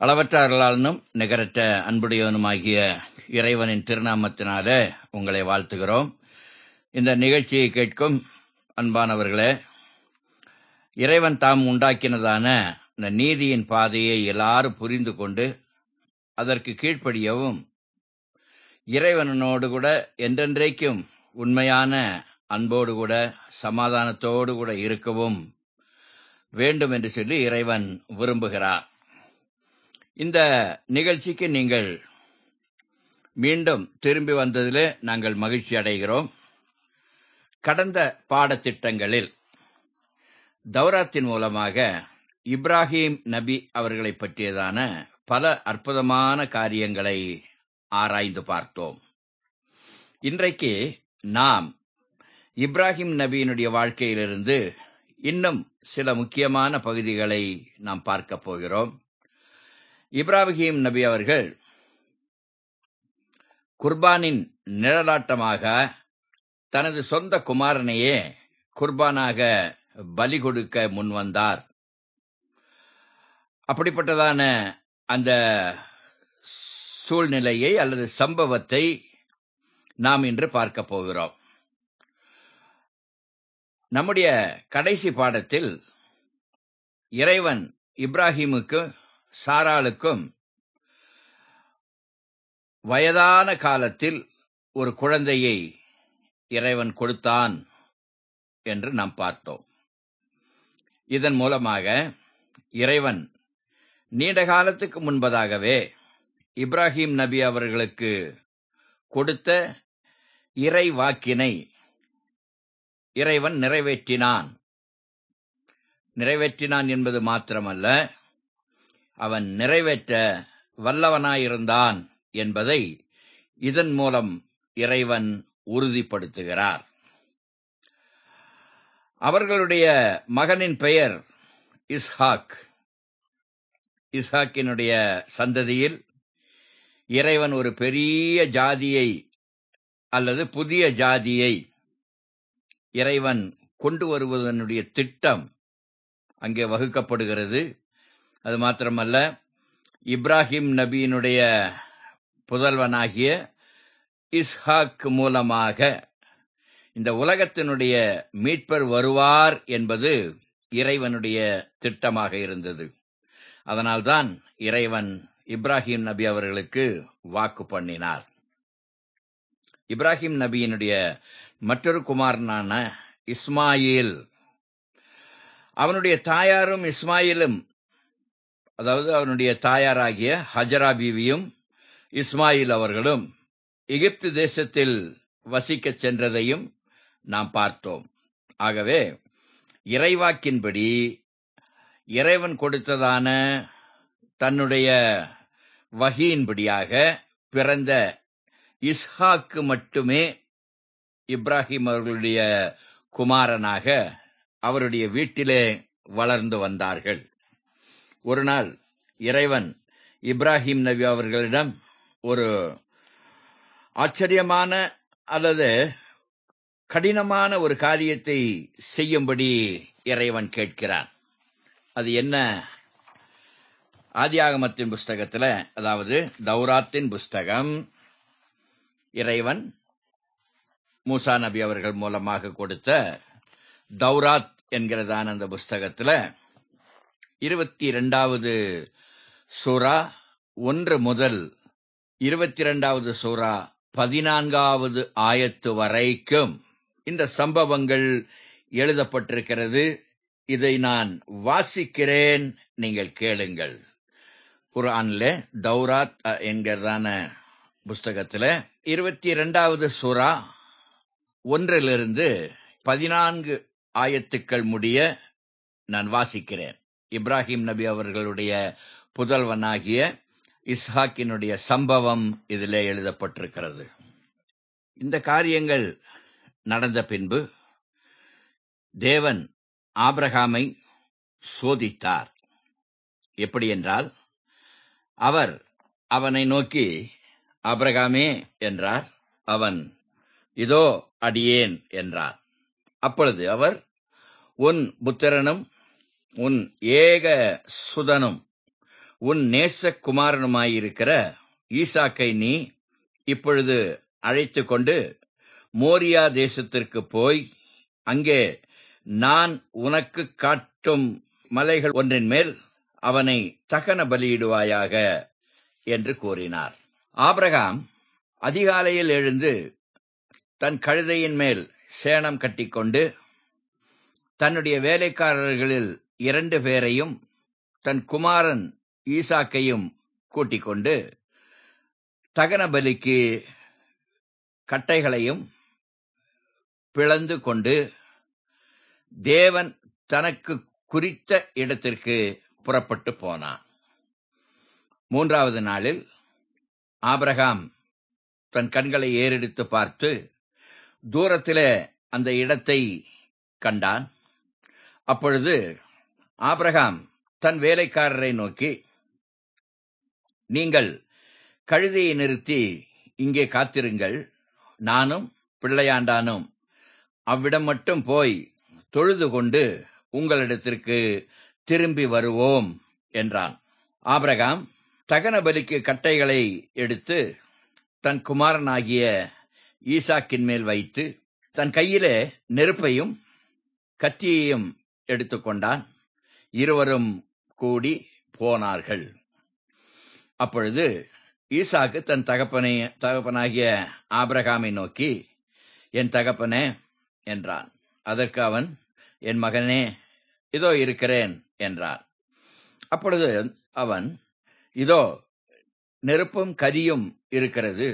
அளவற்ற அருளாளனும் நிகரற்ற அன்புடையவனுமாகிய இறைவனின் திருநாமத்தினாலே உங்களை வாழ்த்துகிறோம். இந்த நிகழ்ச்சியை கேட்கும் அன்பானவர்களே, இறைவன் தாம் உண்டாக்கினதான இந்த நீதியின் பாதையை எல்லாரும் புரிந்து கொண்டு அதற்கு கீழ்ப்படியவும், இறைவனோடு கூட என்றென்றைக்கும் உண்மையான அன்போடு கூட சமாதானத்தோடு கூட இருக்கவும் வேண்டும் என்று சொல்லி இறைவன் விரும்புகிறார். இந்த நிகழ்ச்சிக்கு நீங்கள் மீண்டும் திரும்பி வந்ததிலே நாங்கள் மகிழ்ச்சி அடைகிறோம். கடந்த பாடத்திட்டங்களில் தௌராத்தின் மூலமாக இப்ராஹிம் நபி அவர்களை பற்றியதான பல அற்புதமான காரியங்களை ஆராய்ந்து பார்த்தோம். இன்றைக்கு நாம் இப்ராஹிம் நபியினுடைய வாழ்க்கையிலிருந்து இன்னும் சில முக்கியமான பகுதிகளை நாம் பார்க்க போகிறோம். இப்ராஹிம் நபி அவர்கள் குர்பானின் நிழலாட்டமாக தனது சொந்த குமாரனையே குர்பானாக பலி கொடுக்க முன்வந்தார். அப்படிப்பட்டதான அந்த சூழ்நிலையை அல்லது சம்பவத்தை நாம் இன்று பார்க்க போகிறோம். நம்முடைய கடைசி பாடத்தில் இறைவன் இப்ராஹிமுக்கு சாராளுக்கும் வயதான காலத்தில் ஒரு குழந்தையை இறைவன் கொடுத்தான் என்று நாம் பார்த்தோம். இதன் மூலமாக இறைவன் நீண்ட காலத்துக்கு முன்பதாகவே இப்ராஹிம் நபி அவர்களுக்கு கொடுத்த இறை வாக்கினை இறைவன் நிறைவேற்றினான் என்பது மாத்திரமல்ல, அவன் நிறைவேற்ற வல்லவனாயிருந்தான் என்பதை இதன் மூலம் இறைவன் உறுதிப்படுத்துகிறார். அவர்களுடைய மகனின் பெயர் இஸ்ஹாக். இஸ்ஹாக்கினுடைய சந்ததியில் இறைவன் ஒரு பெரிய ஜாதியை அல்லது புதிய ஜாதியை இறைவன் கொண்டு வருவதனுடைய திட்டம் அங்கே வகுக்கப்படுகிறது. அது மாத்திரமல்ல, இப்ராஹிம் நபியினுடைய புதல்வனாகிய இஸ்ஹாக் மூலமாக இந்த உலகத்தினுடைய மீட்பர் வருவார் என்பது இறைவனுடைய திட்டமாக இருந்தது. அதனால்தான் இறைவன் இப்ராஹிம் நபி அவர்களுக்கு வாக்கு பண்ணினார். இப்ராஹிம் நபியினுடைய மற்றொரு குமாரனான இஸ்மாயில், அவனுடைய தாயாரும் இஸ்மாயிலும், அதாவது அவனுடைய தாயாராகிய ஹஜரா பீவியும் இஸ்மாயில் அவர்களும் எகிப்து தேசத்தில் வசிக்கச் சென்றதையும் நாம் பார்த்தோம். ஆகவே இறைவாக்கின்படி இறைவன் கொடுத்ததான தன்னுடைய வஹியின்படியாக பிறந்த இஸ்ஹாக்கு மட்டுமே இப்ராஹிம் அவர்களுடைய குமாரனாக அவருடைய வீட்டிலே வளர்ந்து வந்தார்கள். ஒரு நாள் இறைவன் இப்ராஹிம் நபி அவர்களிடம் ஒரு ஆச்சரியமான அல்லது கடினமான ஒரு காரியத்தை செய்யும்படி இறைவன் கேட்கிறான். அது என்ன? ஆதியாகமத்தின் புஸ்தகத்தில், அதாவது தௌராத்தின் புஸ்தகம், இறைவன் மூசா நபி அவர்கள் மூலமாக கொடுத்த தௌராத் என்கிறதான அந்த புஸ்தகத்தில் 22வது சூரா 1 முதல் 22வது சூரா 14வது ஆயத்து வரைக்கும் இந்த சம்பவங்கள் எழுதப்பட்டிருக்கிறது. இதை நான் வாசிக்கிறேன், நீங்கள் கேளுங்கள். குர்ஆன்ல தௌராத் என்கிறதான புஸ்தகத்தில் 22வது சூரா 1 14 ஆயத்துக்கள் முடிய நான் வாசிக்கிறேன். இப்ராஹிம் நபி அவர்களுடைய புதல்வனாகிய இஸ்ஹாக்கினுடைய சம்பவம் இதிலே எழுதப்பட்டிருக்கிறது. இந்த காரியங்கள் நடந்த பின்பு தேவன் ஆபிரகாமை சோதித்தார். எப்படி என்றால், அவர் அவனை நோக்கி ஆபிரகாமே என்றார். அவன் இதோ அடியேன் என்றார். அப்பொழுது அவர், உன் புத்திரனும் உன் ஏக சுதனும் உன் நேசகுமாரனுமாயிருக்கிற ஈசாக்கை நீ இப்பொழுது அழைத்துக் கொண்டு மோரியா தேசத்திற்கு போய் அங்கே நான் உனக்கு காட்டும் மலைகள் ஒன்றின் மேல் அவனை தகன பலியிடுவாயாக என்று கூறினார். ஆபிரகாம் அதிகாலையில் எழுந்து தன் கழுதையின் மேல் சேணம் கட்டிக்கொண்டு தன்னுடைய வேலைக்காரர்களில் 2 பேரையும் தன் குமாரன் ஈசாக்கையும் கூட்டிக் கொண்டு தகன பலிக்கு கட்டைகளையும் பிளந்து கொண்டு தேவன் தனக்கு குறித்த இடத்திற்கு புறப்பட்டு போனான். 3வது நாளில் ஆபிரகாம் தன் கண்களை ஏறெடுத்து பார்த்து தூரத்திலே அந்த இடத்தை கண்டான். அப்பொழுது ஆபிரகாம் தன் வேலைக்காரரை நோக்கி, நீங்கள் கழுதையை நிறுத்தி இங்கே காத்திருங்கள், நானும் பிள்ளையாண்டானும் அவ்விடம் மட்டும் போய் தொழுது கொண்டு உங்களிடத்திற்கு திரும்பி வருவோம் என்றான். ஆபிரகாம் தகன பலிக்கு கட்டைகளை எடுத்து தன் குமாரனாகிய ஈசாக்கின் மேல் வைத்து தன் கையிலே நெருப்பையும் கத்தியையும் எடுத்துக்கொண்டான். இருவரும் கூடி போனார்கள். அப்பொழுது ஈசாக்கு தன் தகப்பனாகிய ஆபிரகாமை நோக்கி, என் தகப்பனே என்றான். அதற்கு அவன், என் மகனே, இதோ இருக்கிறேன் என்றான். அப்பொழுது அவன், இதோ நெருப்பும் கரியும் இருக்கிறது,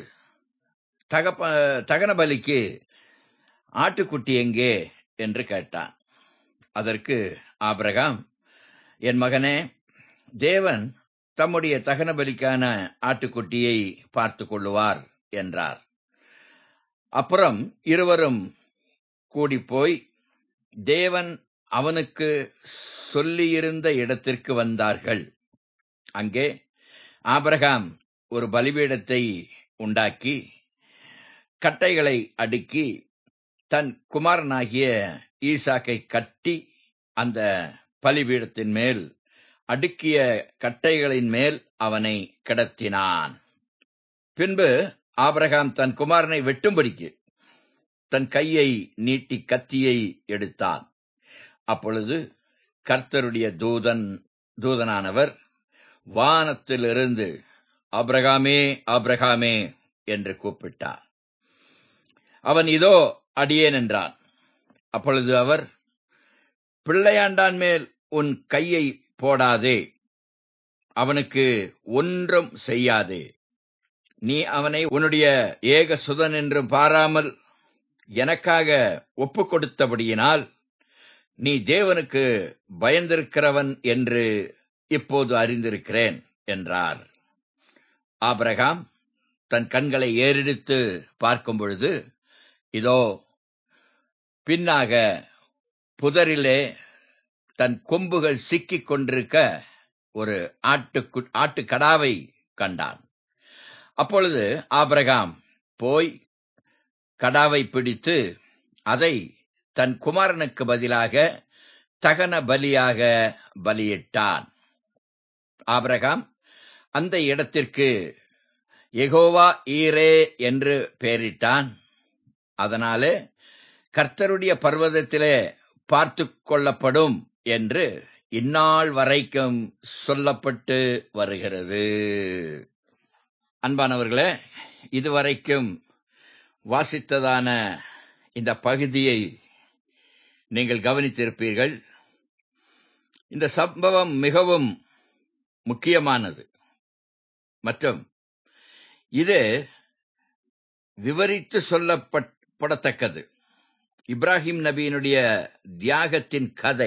தகன பலிக்கு ஆட்டுக்குட்டி எங்கே என்று கேட்டான். அதற்கு ஆபிரகாம், என் மகனே, தேவன் தம்முடைய தகன பலிக்கான ஆட்டுக்குட்டியை பார்த்து கொள்ளுவார் என்றார். அப்புறம் இருவரும் கூடிப்போய் தேவன் அவனுக்கு சொல்லியிருந்த இடத்திற்கு வந்தார்கள். அங்கே ஆபிரகாம் ஒரு பலிபீடத்தை உண்டாக்கி கட்டைகளை அடுக்கி தன் குமாரனாகிய ஈசாக்கை கட்டி அந்த பலிபீடத்தின் மேல் அடுக்கிய கட்டைகளின் மேல் அவனை கிடத்தினான். பின்பு ஆபிரகாம் தன் குமாரனை வெட்டும்படிக்கு தன் கையை நீட்டி கத்தியை எடுத்தான். அப்பொழுது கர்த்தருடைய தூதனானவர் வானத்திலிருந்து, ஆபிரகாமே, ஆபிரகாமே என்று கூப்பிட்டார். அவன், இதோ அடியேன் என்றான். அப்பொழுது அவர், பிள்ளையாண்டான் மேல் உன் கையை போடாதே, அவனுக்கு ஒன்றும் செய்யாதே. நீ அவனை உன்னுடைய ஏக சுதன் என்று பாராமல் எனக்காக ஒப்புக் கொடுத்தபடியினால் நீ தேவனுக்கு பயந்திருக்கிறவன் என்று இப்போது அறிந்திருக்கிறேன் என்றார். ஆபிரகாம் தன் கண்களை ஏறெடுத்து பார்க்கும் பொழுது, இதோ பின்னாக புதரிலே தன் கொம்புகள் சிக்கிக் கொண்டிருக்க ஒரு ஆட்டுக்கடாவை கண்டான். அப்பொழுது ஆபிரகாம் போய் கடாவை பிடித்து அதை தன் குமாரனுக்கு பதிலாக தகன பலியாக பலியிட்டான். ஆபிரகாம் அந்த இடத்திற்கு யெகோவா ஈரே என்று பெயரிட்டான். அதனாலே கர்த்தருடைய பர்வதத்திலே பார்த்து கொள்ளப்படும் என்று இந்நாள் வரைக்கும் சொல்லப்பட்டு வருகிறது. அன்பானவர்களே, இதுவரைக்கும் வாசித்ததான இந்த பகுதியை நீங்கள் கவனித்திருப்பீர்கள். இந்த சம்பவம் மிகவும் முக்கியமானது மற்றும் இது விவரித்து சொல்லப்படத்தக்கது. இப்ராஹிம் நபியினுடைய தியாகத்தின் கதை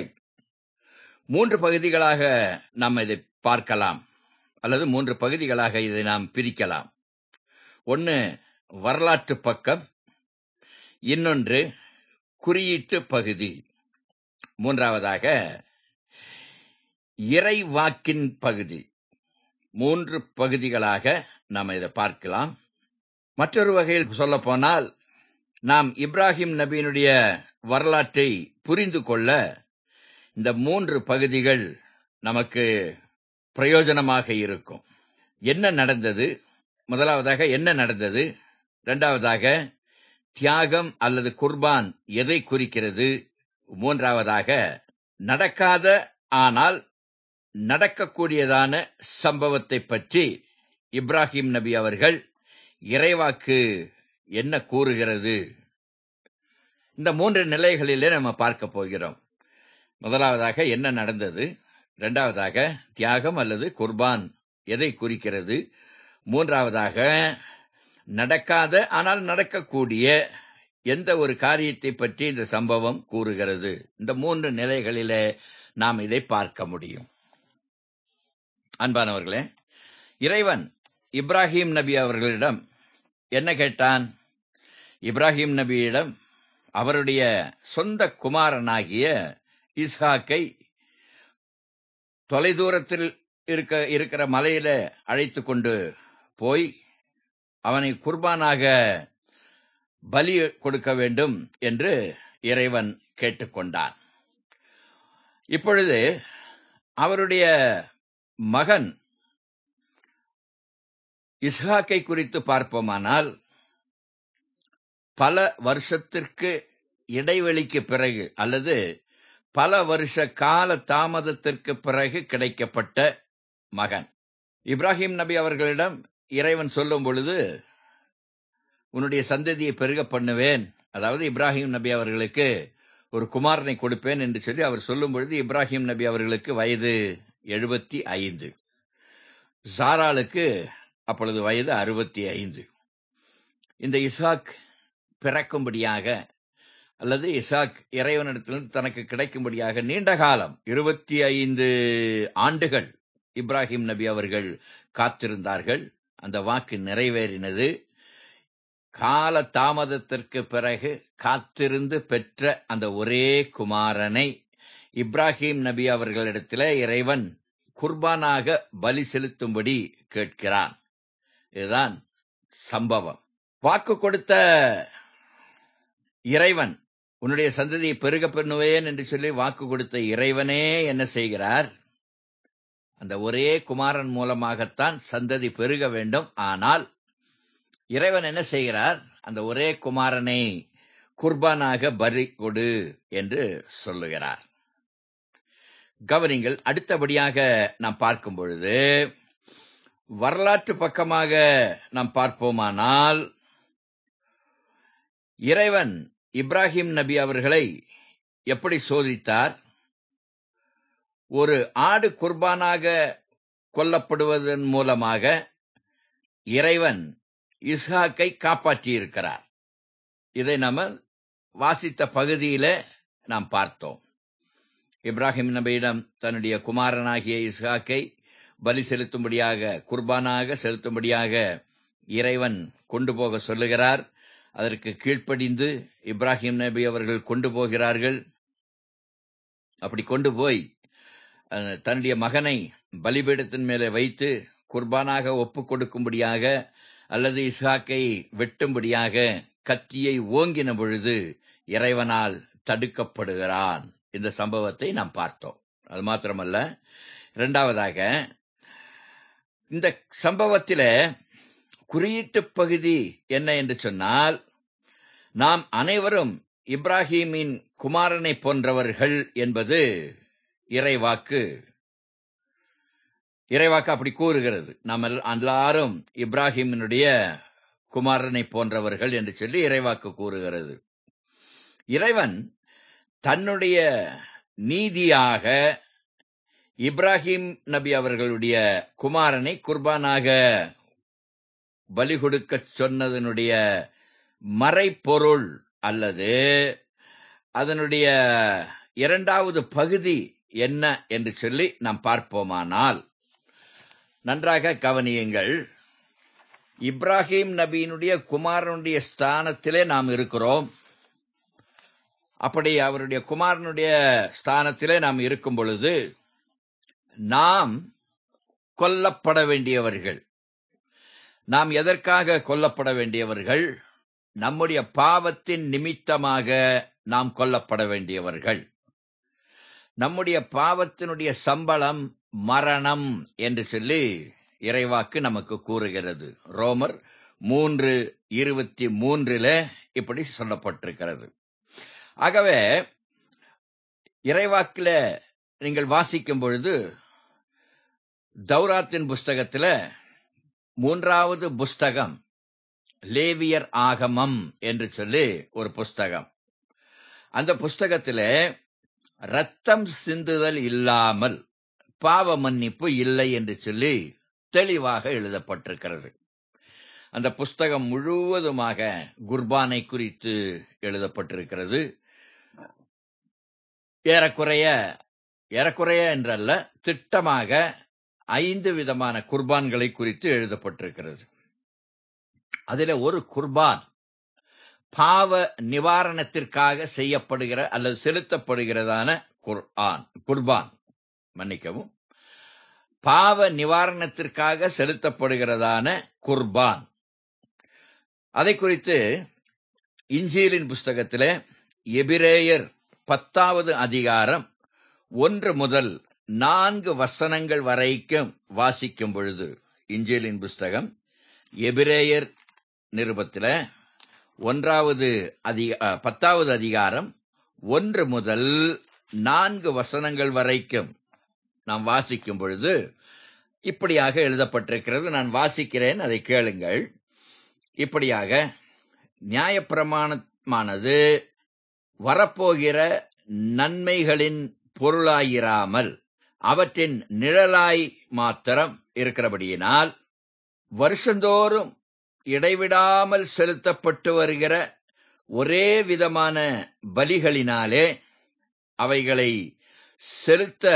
3 பகுதிகளாக நாம் இதை பார்க்கலாம், அல்லது 3 பகுதிகளாக இதை நாம் பிரிக்கலாம். ஒன்று வரலாற்று பக்கம், இன்னொன்று குறியீட்டு பகுதி, மூன்றாவதாக இறைவாக்கின் பகுதி. 3 பகுதிகளாக நாம் இதை பார்க்கலாம். மற்றொரு வகையில் சொல்ல போனால், நாம் இப்ராஹிம் நபியினுடைய வரலாற்றை புரிந்து கொள்ள இந்த 3 பகுதிகள் நமக்கு பிரயோஜனமாக இருக்கும். என்ன நடந்தது? முதலாவதாக என்ன நடந்தது? இரண்டாவதாக தியாகம் அல்லது குர்பான் எதை குறிக்கிறது? மூன்றாவதாக நடக்காத ஆனால் நடக்கக்கூடியதான சம்பவத்தை பற்றி இப்ராஹிம் நபி அவர்கள் இறைவாக்கு என்ன கூறுகிறது? இந்த மூன்று நிலைகளிலே நம்ம பார்க்க போகிறோம். முதலாவதாக என்ன நடந்தது? இரண்டாவதாக தியாகம் அல்லது குர்பான் எதை குறிக்கிறது? மூன்றாவதாக நடக்காத ஆனால் நடக்கக்கூடிய எந்த ஒரு காரியத்தை பற்றி இந்த சம்பவம் கூறுகிறது? இந்த மூன்று நிலைகளிலே நாம் இதை பார்க்க முடியும். அன்பானவர்களே, இறைவன் இப்ராஹிம் நபி அவர்களிடம் என்ன கேட்டான்? இப்ராஹிம் நபியிடம் அவருடைய சொந்த குமாரனாகிய இஸ்ஹாக்கை தொலைதூரத்தில் இருக்கிற மலையில அழைத்து கொண்டு போய் அவனை குர்பானாக பலி கொடுக்க வேண்டும் என்று இறைவன் கேட்டுக்கொண்டான். இப்பொழுது அவருடைய மகன் இஸ்ஹாக்கை குறித்து பார்ப்போமானால், பல வருஷத்திற்கு இடைவெளிக்கு பிறகு அல்லது பல வருஷ கால தாமதத்திற்கு பிறகு கிடைக்கப்பட்ட மகன். இப்ராஹிம் நபி அவர்களிடம் இறைவன் சொல்லும் பொழுது, உன்னுடைய சந்ததியை பெருக பண்ணுவேன், அதாவது இப்ராஹிம் நபி அவர்களுக்கு ஒரு குமாரனை கொடுப்பேன் என்று சொல்லி அவர் சொல்லும் பொழுது, இப்ராஹிம் நபி அவர்களுக்கு வயது 75, சாராளுக்கு அப்பொழுது வயது 65. இந்த இஸ்ஹாக் பிறக்கும்படியாக அல்லது இஸ்ஹாக் இறைவனிடத்திலிருந்து தனக்கு கிடைக்கும்படியாக நீண்ட காலம் 25 ஆண்டுகள் இப்ராஹிம் நபி அவர்கள் காத்திருந்தார்கள். அந்த வாக்கு நிறைவேறினது. கால தாமதத்திற்கு பிறகு காத்திருந்து பெற்ற அந்த ஒரே குமாரனை இப்ராஹிம் நபி அவர்களிடத்தில் இறைவன் குர்பானாக பலி செலுத்தும்படி கேட்கிறான். இதுதான் சம்பவம். வாக்கு கொடுத்த இறைவன், உன்னுடைய சந்ததியை பெருக பண்ணுவேன் என்று சொல்லி வாக்கு கொடுத்த இறைவனே என்ன செய்கிறார்? அந்த ஒரே குமாரன் மூலமாகத்தான் சந்ததி பெருக வேண்டும். ஆனால் இறைவன் என்ன செய்கிறார்? அந்த ஒரே குமாரனை குர்பானாக பலி கொடு என்று சொல்லுகிறார். கவனிங்கள், அடுத்தபடியாக நாம் பார்க்கும் பொழுது, வரலாற்று பக்கமாக நாம் பார்ப்போமானால், இறைவன் இப்ராஹிம் நபி அவர்களை எப்படி சோதித்தார்? ஒரு ஆடு குர்பானாக கொல்லப்படுவதன் மூலமாக இறைவன் இஸ்ஹாக்கை காப்பாற்றியிருக்கிறார். இதை நம்ம வாசித்த பகுதியில நாம் பார்த்தோம். இப்ராஹிம் நபியிடம் தன்னுடைய குமாரனாகிய இஸ்ஹாக்கை பலி செலுத்தும்படியாக, குர்பானாக செலுத்தும்படியாக இறைவன் கொண்டு போக சொல்லுகிறார். அதற்கு கீழ்ப்படிந்து இப்ராஹிம் நபி அவர்கள் கொண்டு போகிறார்கள். அப்படி கொண்டு போய் தன்னுடைய மகனை பலிபீடத்தின் மேலே வைத்து குர்பானாக ஒப்புக் கொடுக்கும்படியாக அல்லது இஸ்ஹாக்கை வெட்டும்படியாக கத்தியை ஓங்கின பொழுது இறைவனால் தடுக்கப்படுகிறான். இந்த சம்பவத்தை நாம் பார்த்தோம். அது மாத்திரமல்ல, இரண்டாவதாக இந்த சம்பவத்தில குறியீட்டு பகுதி என்ன என்று சொன்னால், நாம் அனைவரும் இப்ராஹிமின் குமாரனை போன்றவர்கள் என்பது இறைவாக்கு அப்படி கூறுகிறது. நாம் எல்லாரும் இப்ராஹிமினுடைய குமாரனை போன்றவர்கள் என்று சொல்லி இறைவாக்கு கூறுகிறது. இறைவன் தன்னுடைய நீதியாக இப்ராஹிம் நபி அவர்களுடைய குமாரனை குர்பானாக பலி கொடுக்க சொன்னதனுடைய மறைப்பொருள் அல்லது அதனுடைய இரண்டாவது பகுதி என்ன என்று சொல்லி நாம் பார்ப்போமானால், நன்றாக கவனியுங்கள். இப்ராஹிம் நபியினுடைய குமாரனுடைய ஸ்தானத்திலே நாம் இருக்கிறோம். அப்படி அவருடைய குமாரனுடைய ஸ்தானத்திலே நாம் இருக்கும் பொழுது நாம் கொல்லப்பட வேண்டியவர்கள். நாம் எதற்காக கொல்லப்பட வேண்டியவர்கள்? நம்முடைய பாவத்தின் நிமித்தமாக நாம் கொல்லப்பட வேண்டியவர்கள். நம்முடைய பாவத்தினுடைய சம்பளம் மரணம் என்று சொல்லி இறைவாக்கு நமக்கு கூறுகிறது. ரோமர் 3:23 இப்படி சொல்லப்பட்டிருக்கிறது. ஆகவே இறைவாக்குல நீங்கள் வாசிக்கும் பொழுது தௌராத்தின் புஸ்தகத்துல 3வது புஸ்தகம் லேவியர் ஆகமம் என்று சொல்லி ஒரு புஸ்தகம். அந்த புஸ்தகத்துல ரத்தம் சிந்துதல் இல்லாமல் பாவ மன்னிப்பு இல்லை என்று சொல்லி தெளிவாக எழுதப்பட்டிருக்கிறது. அந்த புஸ்தகம் முழுவதுமாக குர்பானை குறித்து எழுதப்பட்டிருக்கிறது. ஏறக்குறைய என்றல்ல, திட்டமாக 5 விதமான குர்பான்களை குறித்து எழுதப்பட்டிருக்கிறது. அதில் ஒரு குர்பான் பாவ நிவாரணத்திற்காக செய்யப்படுகிற அல்லது செலுத்தப்படுகிறதான குர்பான் மன்னிக்கவும், பாவ நிவாரணத்திற்காக செலுத்தப்படுகிறதான குர்பான். அதை குறித்து இன்ஜீலின் புஸ்தகத்திலே எபிரேயர் 10வது அதிகாரம் 1 முதல் 4 வசனங்கள் வரைக்கும் வாசிக்கும் பொழுது, இன்ஜீலின் புஸ்தகம் எபிரேயர் நிருபத்தில 10வது அதிகாரம் 1 முதல் 4 வசனங்கள் வரைக்கும் நாம் வாசிக்கும் பொழுது இப்படியாக எழுதப்பட்டிருக்கிறது. நான் வாசிக்கிறேன், அதை கேளுங்கள். இப்படியாக, நியாயப்பிரமாணமானது வரப்போகிற நன்மைகளின் பொருளாயிராமல் அவற்றின் நிழலாய் மாத்திரம் இருக்கிறபடியினால் வருஷந்தோறும் இடைவிடாமல் செலுத்தப்பட்டு வருகிற ஒரே விதமான பலிகளினாலே அவைகளை செலுத்த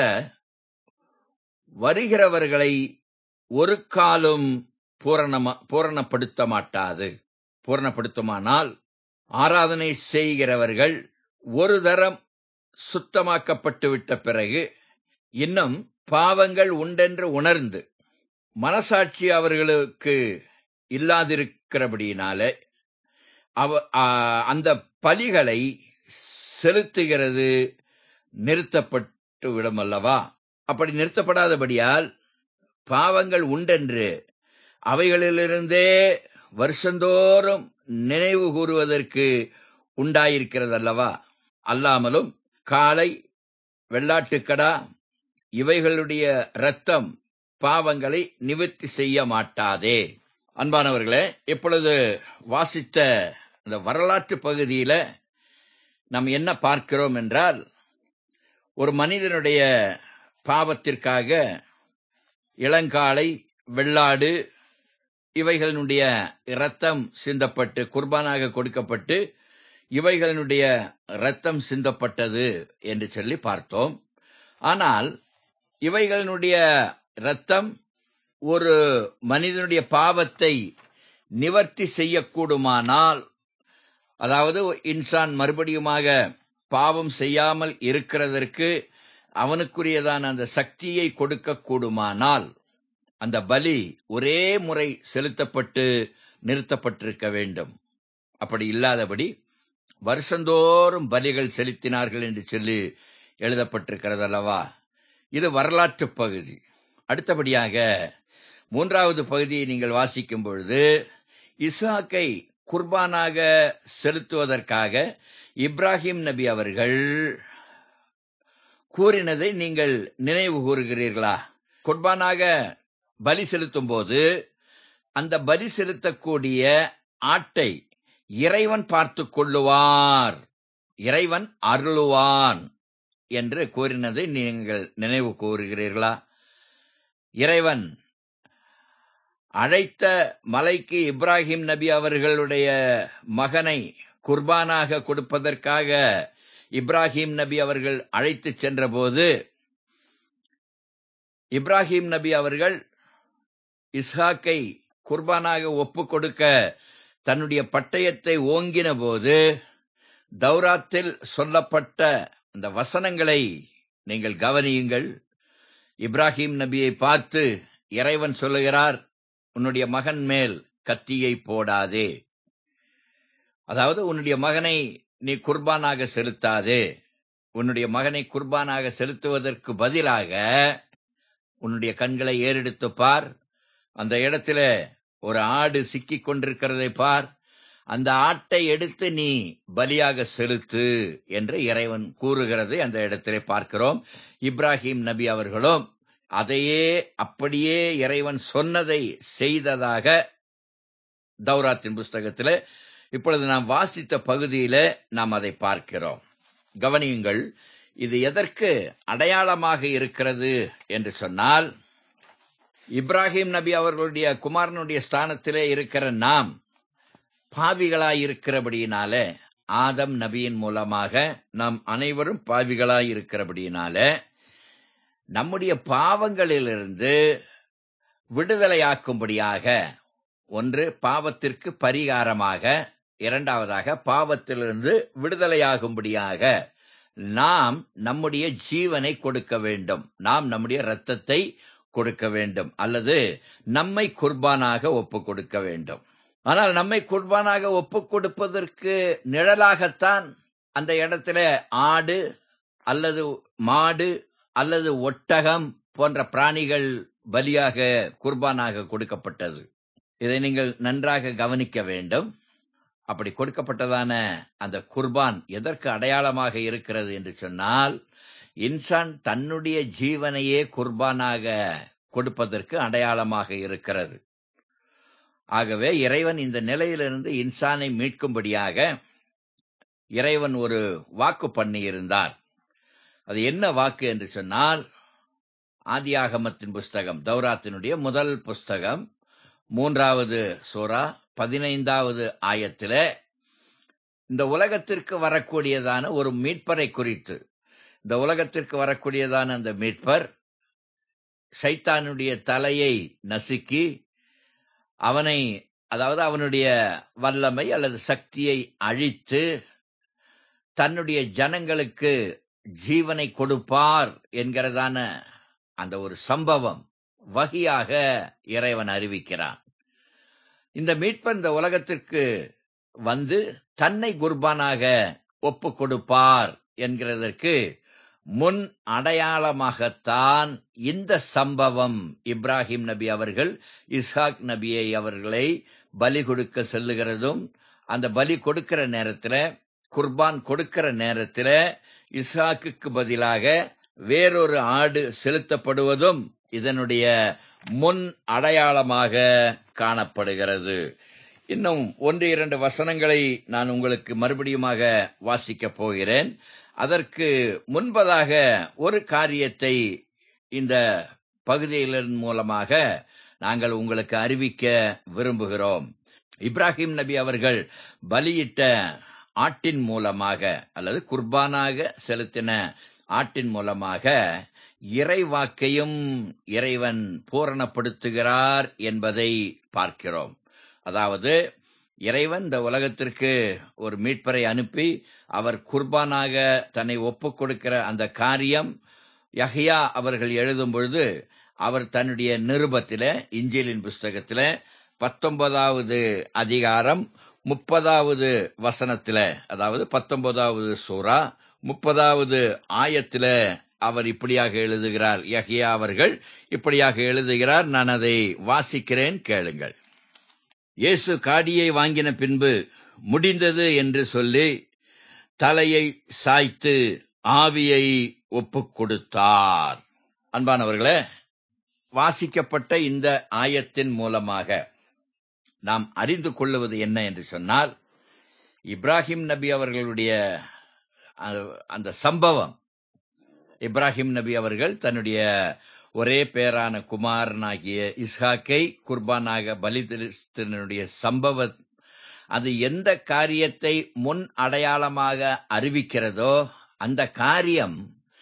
வருகிறவர்களை ஒரு காலும் பூரணப்படுத்துமானால் ஆராதனை செய்கிறவர்கள் ஒரு தரம் சுத்தமாக்கப்பட்டுவிட்ட பிறகு இன்னும் பாவங்கள் உண்டென்று உணர்ந்து மனசாட்சி அவர்களுக்கு இல்லாதிருக்கிறபடியினாலே அந்த பலிகளை செலுத்துகிறது நிறுத்தப்பட்டு விடும் அல்லவா? அப்படி நிறுத்தப்படாதபடியால் பாவங்கள் உண்டென்று அவைகளிலிருந்தே வருஷந்தோறும் நினைவு கூறுவதற்கு உண்டாயிருக்கிறது அல்லவா? அல்லாமலும் காளை, வெள்ளாட்டுக்கடா இவைகளுடைய இரத்தம் பாவங்களை நிவர்த்தி செய்ய மாட்டாதே. அன்பானவர்களே, இப்பொழுது வாசித்த இந்த வரலாற்று பகுதியில நாம் என்ன பார்க்கிறோம் என்றால், ஒரு மனிதனுடைய பாவத்திற்காக இளங்காளை, வெள்ளாடு இவைகளினுடைய இரத்தம் சிந்தப்பட்டு குர்பானாக கொடுக்கப்பட்டு இவைகளினுடைய இரத்தம் சிந்தப்பட்டது என்று சொல்லி பார்த்தோம். ஆனால் இவைகளினுடைய இரத்தம் ஒரு மனிதனுடைய பாவத்தை நிவர்த்தி செய்யக்கூடுமானால், அதாவது இன்சான் மறுபடியுமாக பாவம் செய்யாமல் இருக்கிறதற்கு அவனுக்குரியதான அந்த சக்தியை கொடுக்க கூடுமானால், அந்த பலி ஒரே முறை செலுத்தப்பட்டு நிறுத்தப்பட்டிருக்க வேண்டும். அப்படி இல்லாதபடி வருஷந்தோறும் பலிகள் செலுத்தினார்கள் என்று சொல்லி எழுதப்பட்டிருக்கிறது அல்லவா? இது வரலாற்று பகுதி. அடுத்தபடியாக 3வது பகுதியை நீங்கள் வாசிக்கும் பொழுது, இஸ்ஹாக்கை குர்பானாக செலுத்துவதற்காக இப்ராஹிம் நபி அவர்கள் கூறினதை நீங்கள் நினைவு கூறுகிறீர்களா? குர்பானாக பலி செலுத்தும் போது அந்த பலி செலுத்தக்கூடிய ஆட்டை இறைவன் பார்த்து கொள்ளுவார், இறைவன் அருளுவான் என்று கூறினதை நீங்கள் நினைவு கூறுகிறீர்களா? இறைவன் அழைத்த மலைக்கு இப்ராஹிம் நபி அவர்களுடைய மகனை குர்பானாக கொடுப்பதற்காக இப்ராஹிம் நபி அவர்கள் அழைத்து சென்றபோது, இப்ராஹிம் நபி அவர்கள் இஸ்ஹாக்கை குர்பானாக ஒப்புக் கொடுக்க தன்னுடைய பட்டயத்தை ஓங்கின போது தௌராத்தில் சொல்லப்பட்ட அந்த வசனங்களை நீங்கள் கவனியுங்கள். இப்ராஹிம் நபியை பார்த்து இறைவன் சொல்லுகிறார், உன்னுடைய மகன் மேல் கத்தியை போடாதே. அதாவது உன்னுடைய மகனை நீ குர்பானாக செலுத்தாதே. உன்னுடைய மகனை குர்பானாக செலுத்துவதற்கு பதிலாக உன்னுடைய கண்களை ஏறெடுத்து பார், அந்த இடத்துல ஒரு ஆடு சிக்கிக் கொண்டிருக்கிறதை பார், அந்த ஆட்டை எடுத்து நீ பலியாக செலுத்து என்று இறைவன் கூறுகிறதை அந்த இடத்திலே பார்க்கிறோம். இப்ராஹிம் நபி அவர்களும் அதையே அப்படியே இறைவன் சொன்னதை செய்ததாக தௌராத்தின் புஸ்தகத்திலே இப்பொழுது நாம் வாசித்த பகுதியில நாம் அதை பார்க்கிறோம். கவனியுங்கள், இது எதற்கு அடையாளமாக இருக்கிறது என்று சொன்னால், இப்ராஹிம் நபி அவர்களுடைய குமாரனுடைய ஸ்தானத்திலே இருக்கிற நாம் பாவிகளாயிருக்கிறபடியினால, ஆதம் நபியின் மூலமாக நாம் அனைவரும் பாவிகளாயிருக்கிறபடியினால, நம்முடைய பாவங்களிலிருந்து விடுதலையாக்கும்படியாக, ஒன்று பாவத்திற்கு பரிகாரமாக, இரண்டாவதாக பாவத்திலிருந்து விடுதலையாகும்படியாக நாம் நம்முடைய ஜீவனை கொடுக்க வேண்டும், நாம் நம்முடைய இரத்தத்தை கொடுக்க வேண்டும், அல்லது நம்மை குர்பானாக ஒப்புக் கொடுக்க வேண்டும். ஆனால் நம்மை குர்பானாக ஒப்புக் கொடுப்பதற்கு நிழலாகத்தான் அந்த இடத்துல ஆடு அல்லது மாடு அல்லது ஒட்டகம் போன்ற பிராணிகள் பலியாக குர்பானாக கொடுக்கப்பட்டது. இதை நீங்கள் நன்றாக கவனிக்க வேண்டும். அப்படி கொடுக்கப்பட்டதான அந்த குர்பான் எதற்கு அடையாளமாக இருக்கிறது என்று சொன்னால், இன்சான் தன்னுடைய ஜீவனையே குர்பானாக கொடுப்பதற்கு அடையாளமாக இருக்கிறது. ஆகவே இறைவன் இந்த நிலையிலிருந்து இன்சானை மீட்கும்படியாக இறைவன் ஒரு வாக்கு பண்ணியிருந்தார். அது என்ன வாக்கு என்று சொன்னால், ஆதியாகமத்தின் புஸ்தகம், தௌராத்தினுடைய முதல் புஸ்தகம், 3வது சூரா 15வது ஆயத்திலே இந்த உலகத்திற்கு வரக்கூடியதான ஒரு மீட்பரை குறித்து, இந்த உலகத்திற்கு வரக்கூடியதான அந்த மீட்பர் ஷைத்தானுடைய தலையை நசுக்கி அவனை, அதாவது அவனுடைய வல்லமை அல்லது சக்தியை அழித்து தன்னுடைய ஜனங்களுக்கு ஜீவனை கொடுப்பார் என்கிறதான அந்த ஒரு சம்பவம் வகையாக இறைவன் அறிவிக்கிறான். இந்த மீட்பர் இந்த உலகத்திற்கு வந்து தன்னை குர்பானாக ஒப்பு கொடுப்பார் என்கிறதற்கு முன் அடையாளமாகத்தான் இந்த சம்பவம் இப்ராஹிம் நபி அவர்கள் இஸ்ஹாக் நபியை அவர்களை பலி கொடுக்க செல்லுகிறதும், அந்த பலி கொடுக்கிற நேரத்தில், குர்பான் கொடுக்கிற நேரத்தில் இஸ்ஹாக்குக்கு பதிலாக வேறொரு ஆடு செலுத்தப்படுவதும் இதனுடைய முன் அடையாளமாக காணப்படுகிறது. இன்னும் 1-2 வசனங்களை நான் உங்களுக்கு மறுபடியுமாக வாசிக்கப் போகிறேன். அதற்கு முன்பதாக ஒரு காரியத்தை இந்த பகுதியின் மூலமாக நாங்கள் உங்களுக்கு அறிவிக்க விரும்புகிறோம். இப்ராஹிம் நபி அவர்கள் பலியிட்ட ஆட்டின் மூலமாக அல்லது குர்பானாக செலுத்தின ஆட்டின் மூலமாக இறைவாக்கையும் இறைவன் பூரணப்படுத்துகிறார் என்பதை பார்க்கிறோம். அதாவது இறைவன் இந்த உலகத்திற்கு ஒரு மீட்பரை அனுப்பி அவர் குர்பானாக தன்னை ஒப்புக் கொடுக்கிற அந்த காரியம் யஹ்யா அவர்கள் எழுதும் பொழுது அவர் தன்னுடைய நிருபத்தில, இஞ்சிலின் புஸ்தகத்தில 19வது அதிகாரம் 30வது வசனத்தில, அதாவது 19வது சூரா 30வது ஆயத்தில அவர் இப்படியாக எழுதுகிறார். யஹ்யா அவர்கள் இப்படியாக எழுதுகிறார். நான் அதை வாசிக்கிறேன், கேளுங்கள். இயேசு காடியை வாங்கின பின்பு முடிந்தது என்று சொல்லி தலையை சாய்த்து ஆவியை ஒப்புக் கொடுத்தார். அன்பானவர்களே, வாசிக்கப்பட்ட இந்த ஆயத்தின் மூலமாக நாம் அறிந்து கொள்ளுவது என்ன என்று சொன்னால், இப்ராஹிம் நபி அவர்களுடைய அந்த சம்பவம், இப்ராஹிம் நபி அவர்கள் தன்னுடைய ஒரே பேரான குமாரனாகிய இஸ்ஹாக்கை குர்பானாக பலிதனுடைய சம்பவம், அது எந்த காரியத்தை முன் அடையாளமாக அறிவிக்கிறதோ அந்த காரியம்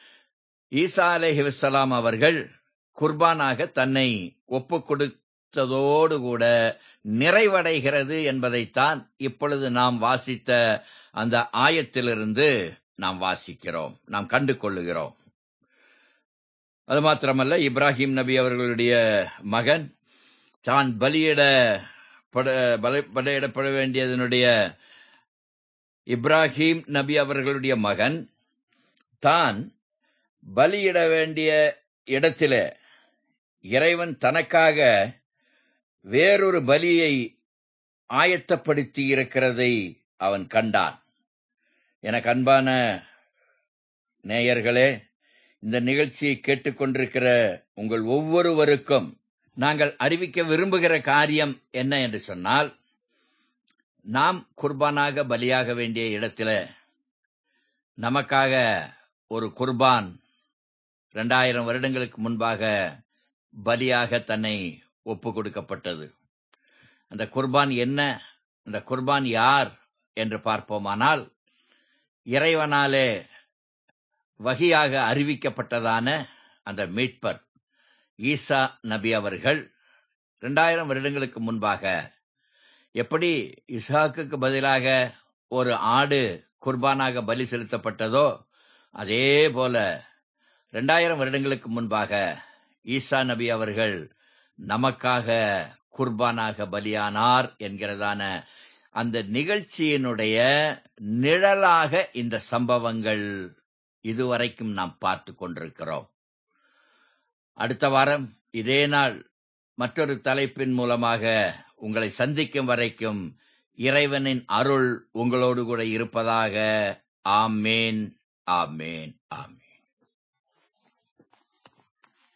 ஈசா அலைஹிஸ்ஸலாம் அவர்கள் குர்பானாக தன்னை ஒப்புக் கொடுத்ததோடு கூட நிறைவடைகிறது என்பதைத்தான் இப்பொழுது நாம் வாசித்த அந்த ஆயத்திலிருந்து நாம் வாசிக்கிறோம், நாம் கண்டு கொள்ளுகிறோம். அது மாத்திரமல்ல, இப்ராஹிம் நபி அவர்களுடைய மகன் தான் பலியிடப்பட வேண்டியதனுடைய இப்ராஹிம் நபி அவர்களுடைய மகன் தான் பலியிட வேண்டிய இடத்திலே இறைவன் தனக்காக வேறொரு பலியை ஆயத்தப்படுத்தி இருக்கிறதை அவன் கண்டான். எனக்கு அன்பான நேயர்களே, இந்த நிகழ்ச்சியை கேட்டுக்கொண்டிருக்கிற உங்கள் ஒவ்வொருவருக்கும் நாங்கள் அறிவிக்க விரும்புகிற காரியம் என்ன என்று சொன்னால், நாம் குர்பானாக பலியாக வேண்டிய இடத்துல நமக்காக ஒரு குர்பான் 2000 வருடங்களுக்கு முன்பாக பலியாக தன்னை ஒப்பு கொடுக்கப்பட்டது. அந்த குர்பான் என்ன, அந்த குர்பான் யார் என்று பார்ப்போமானால், இறைவனாலே வகியாக அறிவிக்கப்பட்டதான அந்த மீட்பர் ஈசா நபி அவர்கள் 2000 வருடங்களுக்கு முன்பாக எப்படி இஸ்ஹாக்குக்கு பதிலாக ஒரு ஆடு குர்பானாக பலி செலுத்தப்பட்டதோ, அதே போல 2000 வருடங்களுக்கு முன்பாக ஈசா நபி அவர்கள் நமக்காக குர்பானாக பலியானார் என்கிறதான அந்த நிகழ்ச்சியினுடைய நிழலாக இந்த சம்பவங்கள் இதுவரைக்கும் நாம் பார்த்து கொண்டிருக்கிறோம். அடுத்த வாரம் இதே நாள் மற்றொரு தலைப்பின் மூலமாக உங்களை சந்திக்கும் வரைக்கும் இறைவனின் அருள் உங்களோடு கூட இருப்பதாக. ஆமேன், ஆமேன், ஆமேன்.